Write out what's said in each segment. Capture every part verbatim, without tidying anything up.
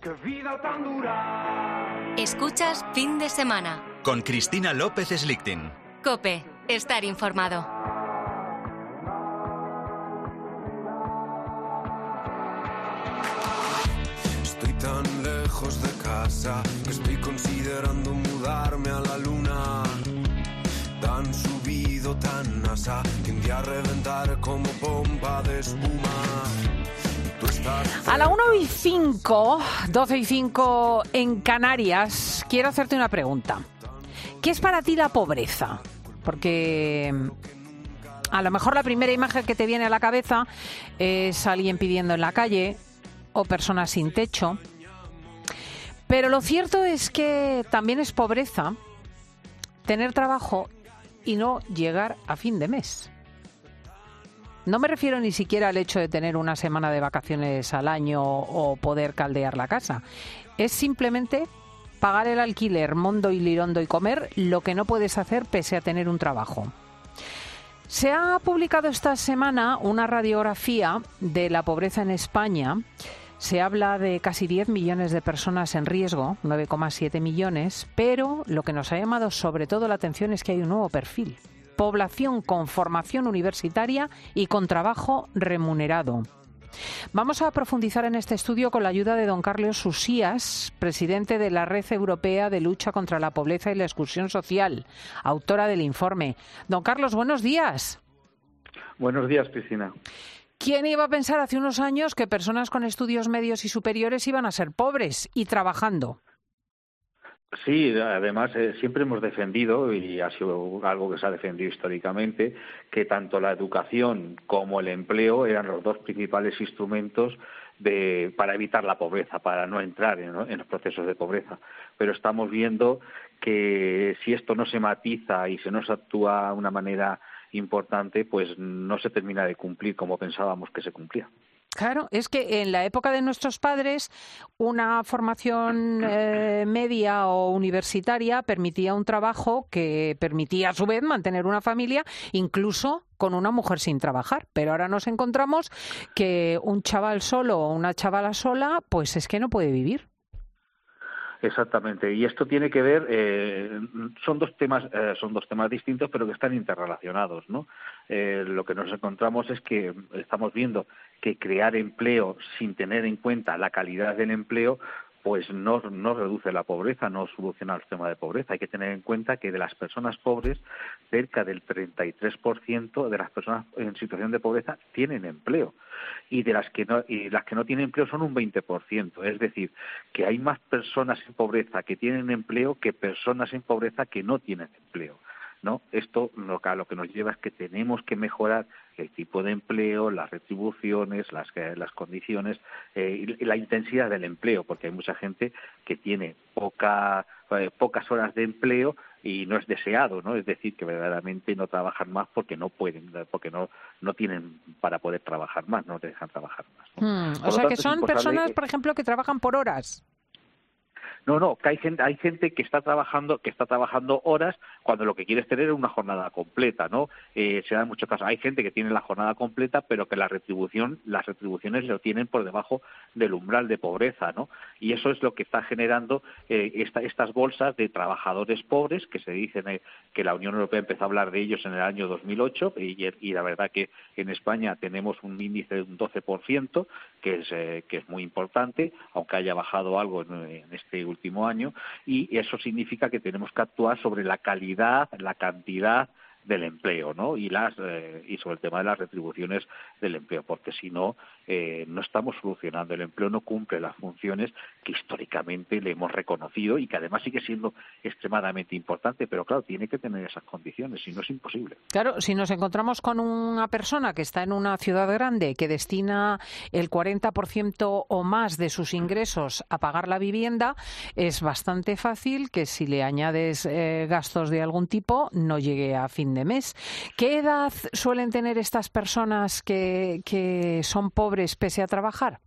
Qué vida tan dura. Escuchas Fin de Semana con Cristina López Slichting. COPE, estar informado. Estoy tan lejos de casa que estoy considerando mudarme a la luna. Tan subido, tan nasa, que un día reventar como bomba de espuma. A la una y cinco, doce y cinco en Canarias, quiero hacerte una pregunta. ¿Qué es para ti la pobreza? Porque a lo mejor la primera imagen que te viene a la cabeza es alguien pidiendo en la calle o personas sin techo. Pero lo cierto es que también es pobreza tener trabajo y no llegar a fin de mes. No me refiero ni siquiera al hecho de tener una semana de vacaciones al año o poder caldear la casa. Es simplemente pagar el alquiler, mondo y lirondo y comer lo que no puedes hacer pese a tener un trabajo. Se ha publicado esta semana una radiografía de la pobreza en España. Se habla de casi diez millones de personas en riesgo, nueve coma siete millones, pero lo que nos ha llamado sobre todo la atención es que hay un nuevo perfil. Población con formación universitaria y con trabajo remunerado. Vamos a profundizar en este estudio con la ayuda de don Carlos Usías, presidente de la Red Europea de Lucha contra la Pobreza y la Exclusión Social, autora del informe. Don Carlos, buenos días. Buenos días, Cristina. ¿Quién iba a pensar hace unos años que personas con estudios medios y superiores iban a ser pobres y trabajando? Sí, además eh, siempre hemos defendido, y ha sido algo que se ha defendido históricamente, que tanto la educación como el empleo eran los dos principales instrumentos de, para evitar la pobreza, para no entrar en, en los procesos de pobreza. Pero estamos viendo que si esto no se matiza y se no se actúa de una manera importante, pues no se termina de cumplir como pensábamos que se cumplía. Claro, es que en la época de nuestros padres una formación eh, media o universitaria permitía un trabajo que permitía a su vez mantener una familia, incluso con una mujer sin trabajar. Pero ahora nos encontramos que un chaval solo o una chavala sola, pues es que no puede vivir. Exactamente, y esto tiene que ver, eh, son dos temas, eh, son dos temas distintos, pero que están interrelacionados, ¿no? Eh, lo que nos encontramos es que estamos viendo que crear empleo sin tener en cuenta la calidad del empleo, pues no, no reduce la pobreza, no soluciona el tema de pobreza. Hay que tener en cuenta que de las personas pobres, cerca del treinta y tres por ciento de las personas en situación de pobreza tienen empleo. Y de las que no, y las que no tienen empleo son un veinte por ciento. Es decir, que hay más personas en pobreza que tienen empleo que personas en pobreza que no tienen empleo, ¿no? Esto lo que, a lo que nos lleva es que tenemos que mejorar el tipo de empleo, las retribuciones, las, las condiciones eh, y la intensidad del empleo, porque hay mucha gente que tiene poca, eh, pocas horas de empleo y no es deseado, ¿no? Es decir, que verdaderamente no trabajan más porque no pueden, porque no no tienen para poder trabajar más, no te dejan trabajar más, ¿no? Hmm, o sea tanto, que son personas, por ejemplo, que trabajan por horas. No, no, que hay gente, hay gente que está trabajando, que está trabajando horas cuando lo que quiere es tener una jornada completa, ¿no? Eh, se da en muchos casos. Hay gente que tiene la jornada completa, pero que la retribución, las retribuciones lo tienen por debajo del umbral de pobreza, ¿no? Y eso es lo que está generando eh, esta, estas bolsas de trabajadores pobres, que se dicen eh, que la Unión Europea empezó a hablar de ellos en el año dos mil ocho, y, y la verdad que en España tenemos un índice de un doce por ciento, que es, eh, que es muy importante, aunque haya bajado algo en, en este último último año, y eso significa que tenemos que actuar sobre la calidad, la cantidad del empleo, ¿no? Y las eh, y sobre el tema de las retribuciones del empleo, porque si no eh, no estamos solucionando. El empleo no cumple las funciones que históricamente le hemos reconocido y que además sigue siendo extremadamente importante, pero claro, tiene que tener esas condiciones, si no es imposible. Claro, si nos encontramos con una persona que está en una ciudad grande que destina el cuarenta por ciento o más de sus ingresos a pagar la vivienda, es bastante fácil que si le añades eh, gastos de algún tipo no llegue a fin de mes. ¿Qué edad suelen tener estas personas que, que son pobres pese a trabajar?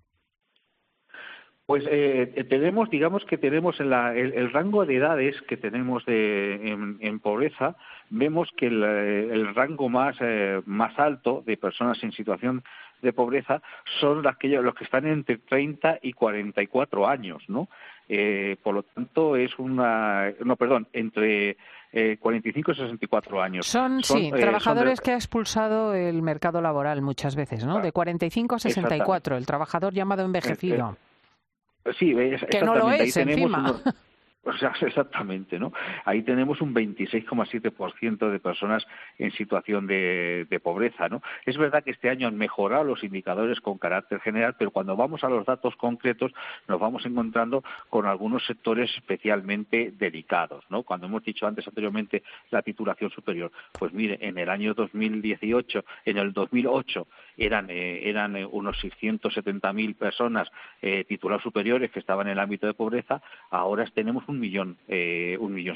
Pues eh, tenemos, digamos que tenemos en la, el, el rango de edades que tenemos de, en, en pobreza, vemos que el, el rango más, eh, más alto de personas en situación de pobreza son aquellos, los que están entre treinta y cuarenta y cuatro años, ¿no? Eh, por lo tanto, es una... No, perdón, entre eh, cuarenta y cinco y sesenta y cuatro años. Son, son sí, eh, trabajadores son de... que ha expulsado el mercado laboral muchas veces, ¿no? De cuarenta y cinco a sesenta y cuatro, el trabajador llamado envejecido. Eh, eh, sí, es, que no lo es, encima. Unos... O sea, exactamente, ¿no? Ahí tenemos un veintiséis coma siete por ciento de personas en situación de, de pobreza, ¿no? Es verdad que este año han mejorado los indicadores con carácter general, pero cuando vamos a los datos concretos nos vamos encontrando con algunos sectores especialmente delicados, ¿no? Cuando hemos dicho antes anteriormente la titulación superior, pues mire, en el año dos mil dieciocho, en el dos mil ocho eran eh, eran eh, unos seiscientos setenta mil personas eh, titulados superiores que estaban en el ámbito de pobreza, ahora tenemos un millón, eh, un millón.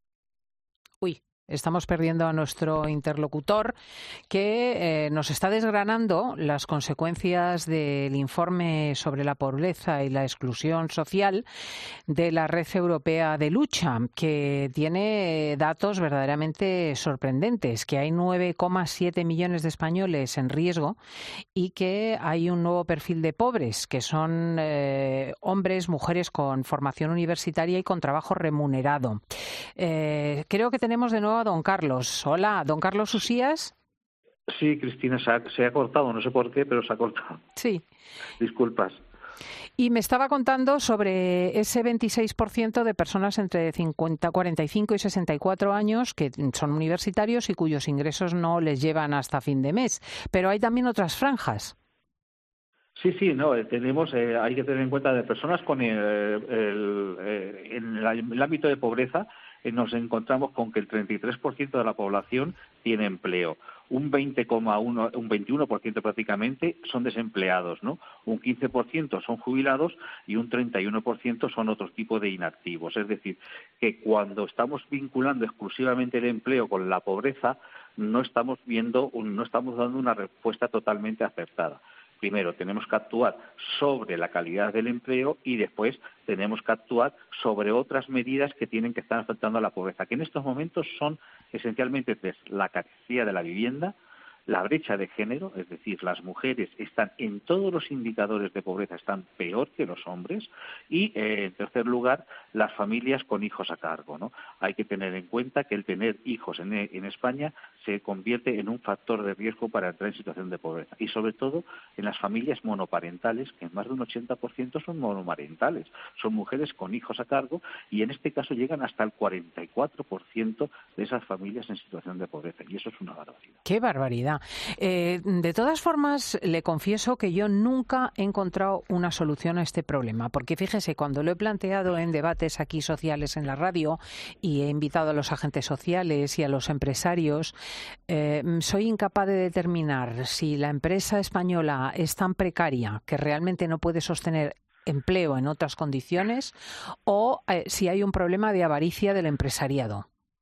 Uy, estamos perdiendo a nuestro interlocutor que eh, nos está desgranando las consecuencias del informe sobre la pobreza y la exclusión social de la Red Europea de Lucha, que tiene datos verdaderamente sorprendentes, que hay nueve coma siete millones de españoles en riesgo y que hay un nuevo perfil de pobres, que son eh, hombres, mujeres con formación universitaria y con trabajo remunerado. Eh, creo que tenemos de nuevo a don Carlos. Hola, don Carlos Usías. Sí, Cristina, se ha, se ha cortado, no sé por qué, pero se ha cortado. Sí. Disculpas. Y me estaba contando sobre ese veintiséis por ciento de personas entre cincuenta, cuarenta y cinco y sesenta y cuatro años que son universitarios y cuyos ingresos no les llevan hasta fin de mes. Pero hay también otras franjas. Sí, sí, no, tenemos, eh, hay que tener en cuenta de personas con el, el, eh, en el, el ámbito de pobreza eh, nos encontramos con que el treinta y tres por ciento de la población tiene empleo, un veinte coma uno, un veintiuno por ciento prácticamente son desempleados, ¿no? Un quince por ciento son jubilados y un treinta y uno por ciento son otro tipo de inactivos. Es decir, que cuando estamos vinculando exclusivamente el empleo con la pobreza, no estamos viendo, un, no estamos dando una respuesta totalmente acertada. Primero, tenemos que actuar sobre la calidad del empleo y después tenemos que actuar sobre otras medidas que tienen que estar afectando a la pobreza, que en estos momentos son esencialmente tres: la carencia de la vivienda, la brecha de género, es decir, las mujeres están en todos los indicadores de pobreza, están peor que los hombres, y eh, en tercer lugar, las familias con hijos a cargo, ¿no? Hay que tener en cuenta que el tener hijos en, en España se convierte en un factor de riesgo para entrar en situación de pobreza, y sobre todo en las familias monoparentales, que en más de un ochenta por ciento son monomarentales, son mujeres con hijos a cargo, y en este caso llegan hasta el cuarenta y cuatro por ciento de esas familias en situación de pobreza, y eso es una barbaridad. ¡Qué barbaridad! Eh, de todas formas, le confieso que yo nunca he encontrado una solución a este problema, porque fíjese, cuando lo he planteado en debates aquí sociales en la radio y he invitado a los agentes sociales y a los empresarios, eh, soy incapaz de determinar si la empresa española es tan precaria que realmente no puede sostener empleo en otras condiciones o eh, si hay un problema de avaricia del empresariado.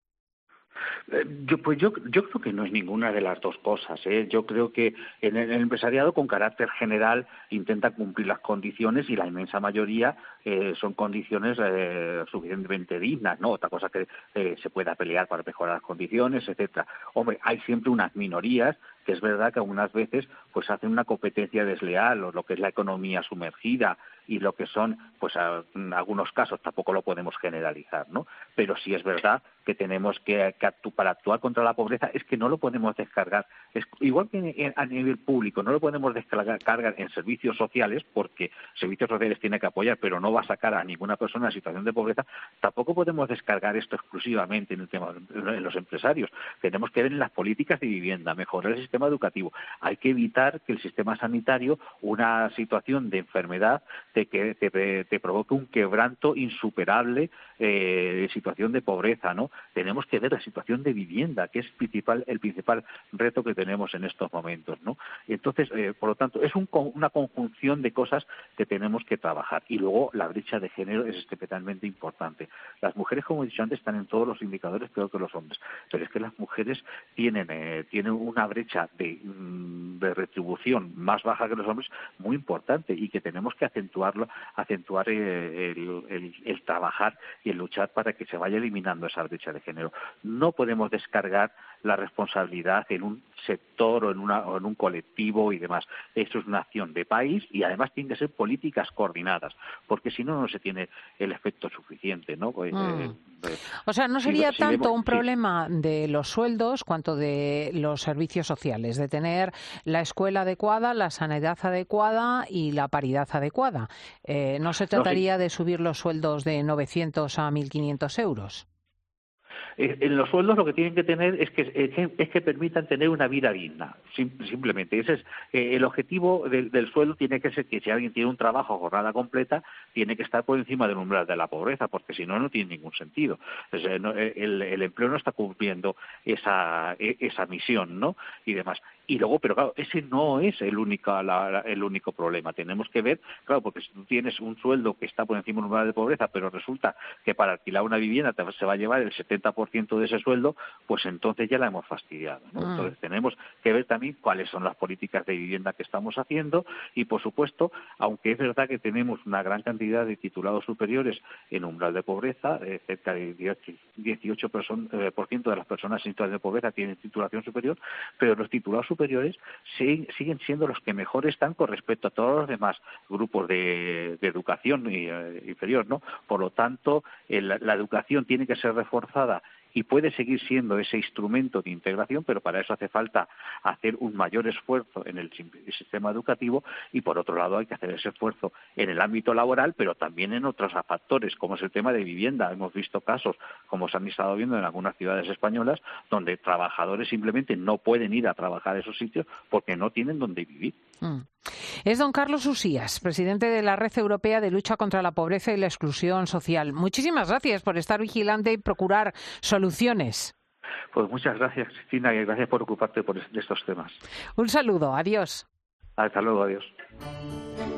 Yo, pues yo, yo creo que no es ninguna de las dos cosas, ¿eh? Yo creo que en el, el empresariado con carácter general intenta cumplir las condiciones y la inmensa mayoría eh, son condiciones eh, suficientemente dignas, ¿no? Otra cosa que eh, se pueda pelear para mejorar las condiciones, etcétera. Hombre, hay siempre unas minorías que es verdad que algunas veces pues hacen una competencia desleal, o lo que es la economía sumergida y lo que son, pues en algunos casos tampoco lo podemos generalizar, ¿no? Pero sí es verdad que tenemos que, que actu- para actuar contra la pobreza es que no lo podemos descargar, es, igual que en, a nivel público, no lo podemos descargar cargar en servicios sociales, porque servicios sociales tiene que apoyar, pero no va a sacar a ninguna persona en situación de pobreza. Tampoco podemos descargar esto exclusivamente en el tema en los empresarios. Tenemos que ver en las políticas de vivienda, mejorar el sistema educativo. Hay que evitar que el sistema sanitario, una situación de enfermedad, te, que, te, te provoque un quebranto insuperable eh, de situación de pobreza, ¿no? Tenemos que ver la situación de vivienda, que es principal, el principal reto que tenemos en estos momentos, ¿no? Entonces, eh, por lo tanto, es un, una conjunción de cosas que tenemos que trabajar. Y luego la brecha de género es especialmente importante. Las mujeres, como he dicho antes, están en todos los indicadores peor que los hombres, pero es que las mujeres tienen, eh, tienen una brecha de, de retribución más baja que los hombres muy importante y que tenemos que acentuarlo, acentuar eh, el, el, el trabajar y en luchar para que se vaya eliminando esa brecha de género. No podemos descargar la responsabilidad en un sector o en, una, o en un colectivo y demás. Esto es una acción de país y además tienen que ser políticas coordinadas, porque si no, no se tiene el efecto suficiente, ¿no? Pues, mm. eh, eh, o sea, no sería si, tanto si vemos, un problema sí. de los sueldos cuanto de los servicios sociales, de tener la escuela adecuada, la sanidad adecuada y la paridad adecuada. Eh, no se trataría no, sí. de subir los sueldos de novecientos a mil quinientos euros. En los sueldos lo que tienen que tener es que es que permitan tener una vida digna, simplemente. Ese es eh, el objetivo del, del sueldo. Tiene que ser que si alguien tiene un trabajo a jornada completa, tiene que estar por encima del umbral de la pobreza, porque si no, no tiene ningún sentido. O sea, no, el, el empleo no está cumpliendo esa, esa misión, ¿no? Y demás. Y luego, pero claro, ese no es el único, la, la, el único problema. Tenemos que ver, claro, porque si tú tienes un sueldo que está por encima del umbral de pobreza, pero resulta que para alquilar una vivienda te, se va a llevar el setenta por ciento de ese sueldo, pues entonces ya la hemos fastidiado, ¿no? Ah. Entonces tenemos que ver también cuáles son las políticas de vivienda que estamos haciendo y, por supuesto, aunque es verdad que tenemos una gran cantidad de titulados superiores en umbral de pobreza, eh, cerca del dieciocho por ciento de las personas en situación de pobreza tienen titulación superior, pero los titulados superiores siguen siendo los que mejor están con respecto a todos los demás grupos de, de educación y, eh, inferior, ¿no? Por lo tanto, el, la educación tiene que ser reforzada y puede seguir siendo ese instrumento de integración, pero para eso hace falta hacer un mayor esfuerzo en el sistema educativo y, por otro lado, hay que hacer ese esfuerzo en el ámbito laboral, pero también en otros factores, como es el tema de vivienda. Hemos visto casos, como se han estado viendo en algunas ciudades españolas, donde trabajadores simplemente no pueden ir a trabajar a esos sitios porque no tienen dónde vivir. Mm. Es don Carlos Usías, presidente de la Red Europea de Lucha contra la Pobreza y la Exclusión Social. Muchísimas gracias por estar vigilante y procurar soluciones. Pues muchas gracias, Cristina, y gracias por ocuparte por estos temas. Un saludo, adiós. Hasta luego, adiós.